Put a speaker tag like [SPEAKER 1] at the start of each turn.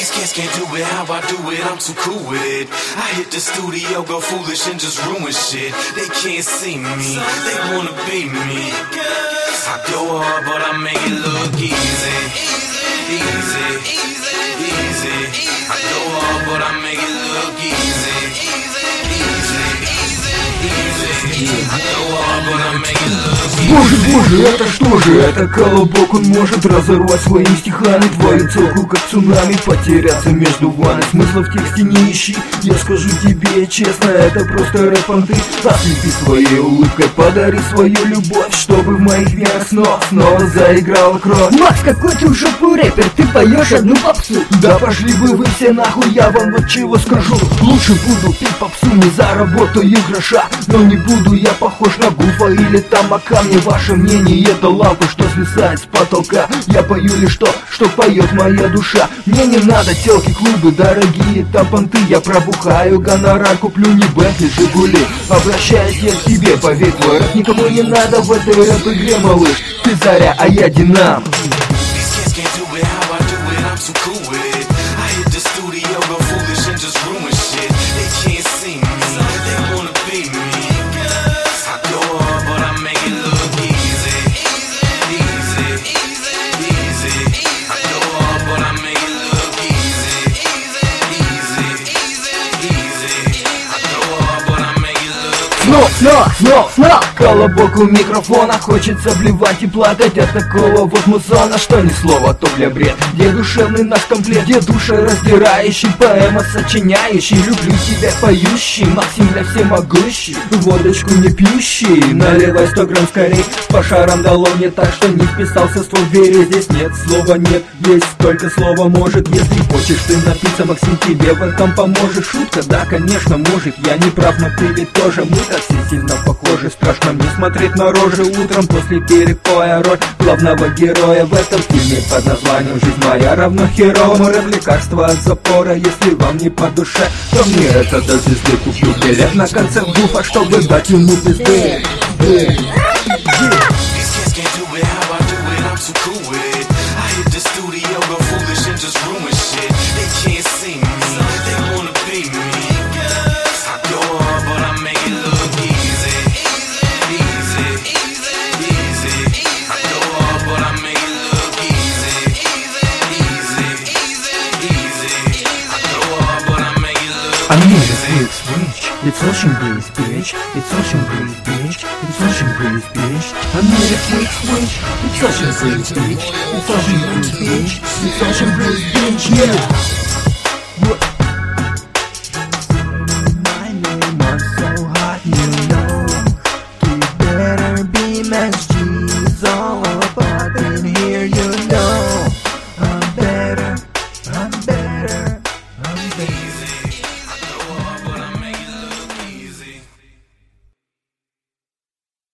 [SPEAKER 1] These cats can't do it how I do it, I'm too cool with it. I hit the studio, go foolish and just ruin shit. They can't see me, they wanna be me. I go hard but I make it look easy. Easy, easy. I go hard but I make it look easy.
[SPEAKER 2] Боже, это что же? Это колобок, он может разорвать своими стихами твою целку, как цунами, потеряться между вами. Смысла в тексте не ищи, я скажу тебе честно, это просто рэп-понты. Ослепи своей улыбкой, подари свою любовь, чтобы в моих венах снова заиграла кровь.
[SPEAKER 3] Макс, какой ты уже рэпер, ты поешь одну попсу.
[SPEAKER 2] Да пошли бы вы все нахуй, я вам вот чего скажу. Лучше буду петь попсу, не заработаю гроша, но не буду я похож на Гуфа или Тамака. Мне ваше мнение это лампа, что свисает с потолка. Я пою лишь то, что поет моя душа. Мне не надо телки, клубы, дорогие там понты. Я пробухаю гонорар, куплю не Бентли, Жигули. Обращаюсь я к тебе, поверь, твой рэп никому не надо в этой рэп-игре, малыш. Ты заря, а я динамо. Снова колобок у микрофона, хочется блевать и плакать от такого вот музона, что ни слова, то бля бред. Где душевный наш комплект, где душераздирающий, поэма сочиняющий, люблю тебя поющий, Максим для всемогущий, водочку не пьющий, наливай 100 грамм скорей, по шарам дало мне так, что не вписался в твой двери. Здесь нет слова нет, есть только слово может. Если хочешь ты напиться, Максим тебе в этом поможет. Шутка, да, конечно, может, я не прав, но ты ведь тоже. Мы так все сильно похожи, страшно мне смотреть на рожи утром после перепоя. Роль главного героя в этом фильме под названием «Жизнь моя» равно херовому. Рэп лекарство от запора, если вам не по душе, то мне это до звезды. Куплю билет на концерт Гуфа, чтобы дать ему пизды. It's ocean breeze, bitch. It's ocean breeze, bitch. It's ocean breeze, bitch. I'm made of quick switch. It's ocean breeze, bitch. It's ocean breeze, bitch. It's ocean breeze, bitch. Yeah.